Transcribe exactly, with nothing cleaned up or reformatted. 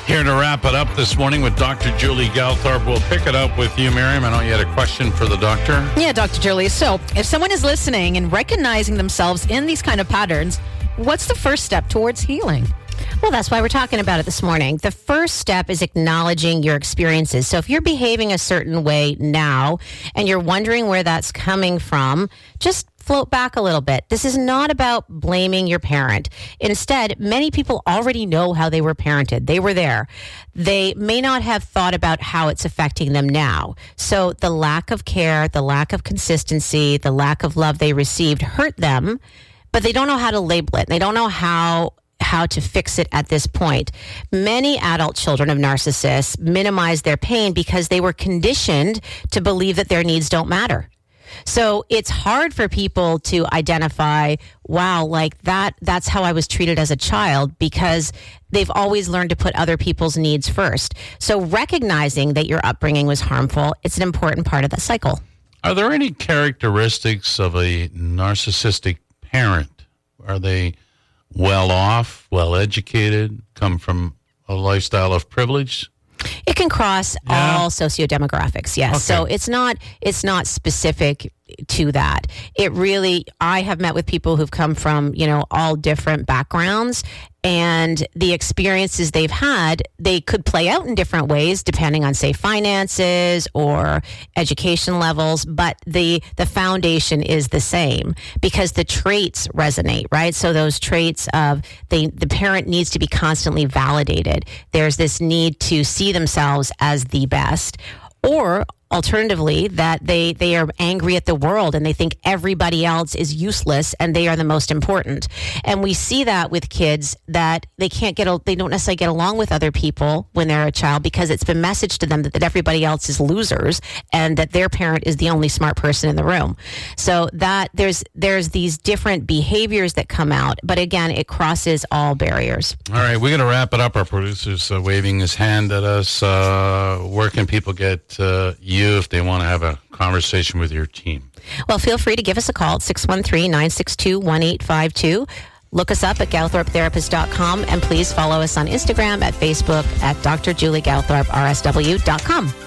Here to wrap it up this morning with Doctor Julie Galthorpe. We'll pick it up with you, Miriam. I know you had a question for the doctor. Yeah, Doctor Julie. So if someone is listening and recognizing themselves in these kind of patterns, what's the first step towards healing? Well, that's why we're talking about it this morning. The first step is acknowledging your experiences. So if you're behaving a certain way now and you're wondering where that's coming from, just float back a little bit. This is not about blaming your parent. Instead, many people already know how they were parented. They were there. They may not have thought about how it's affecting them now. So the lack of care, the lack of consistency, the lack of love they received hurt them, but they don't know how to label it. They don't know how how to fix it at this point. Many adult children of narcissists minimize their pain because they were conditioned to believe that their needs don't matter. So it's hard for people to identify, wow, like that, that's how I was treated as a child, because they've always learned to put other people's needs first. So recognizing that your upbringing was harmful, it's an important part of the cycle. Are there any characteristics of a narcissistic parent? Are they well off, well educated, come from a lifestyle of privilege? It can cross Yeah. all sociodemographics, yes. Okay. So it's not it's not specific to that. It really, I have met with people who've come from, you know, all different backgrounds, and the experiences they've had, they could play out in different ways depending on, say, finances or education levels, but the the foundation is the same because the traits resonate, right? So those traits of they, the parent needs to be constantly validated. There's this need to see themselves as the best, or alternatively, that they, they are angry at the world and they think everybody else is useless and they are the most important. And we see that with kids that they can't get, they don't necessarily get along with other people when they're a child because it's been messaged to them that, that everybody else is losers and that their parent is the only smart person in the room. So that there's, there's these different behaviors that come out, but again, it crosses all barriers. All right, we're going to wrap it up. Our producer's uh, waving his hand at us. Uh, where can people get uh, you if they want to have a conversation with your team? Well, feel free to give us a call at six one three, nine six two, one eight five two. Look us up at galthorpe therapist dot com, and please follow us on Instagram, at Facebook, at D R Julie Galthorpe R S W dot com.